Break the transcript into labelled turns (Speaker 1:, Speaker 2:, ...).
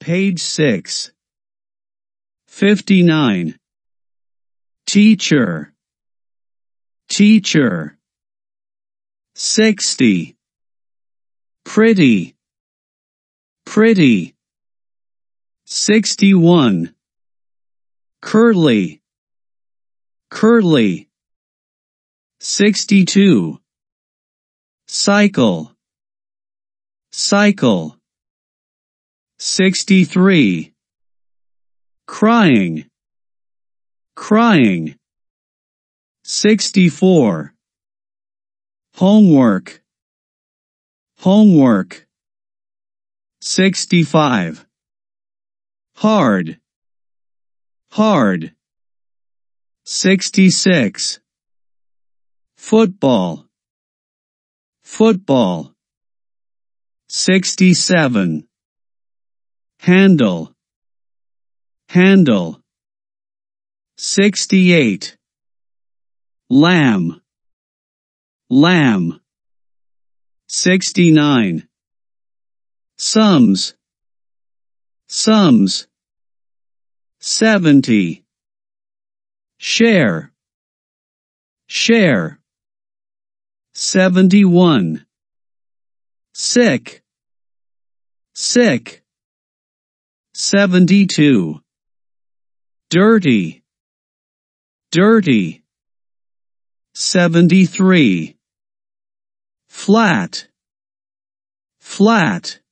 Speaker 1: Page 6. 59. Teacher. Teacher. 60. Pretty. Pretty. 61. Curly. Curly. 62. Cycle. Cycle. 63. Crying. Crying. 64. Homework. Homework. 65. Hard. Hard. 66. Football. Football. 67. Handle. Handle. 68. Lamb. Lamb. 69. Sums. Sums. 70. Share. Share. 71. Sick. Sick. 72. Dirty. Dirty. 73. Flat. Flat.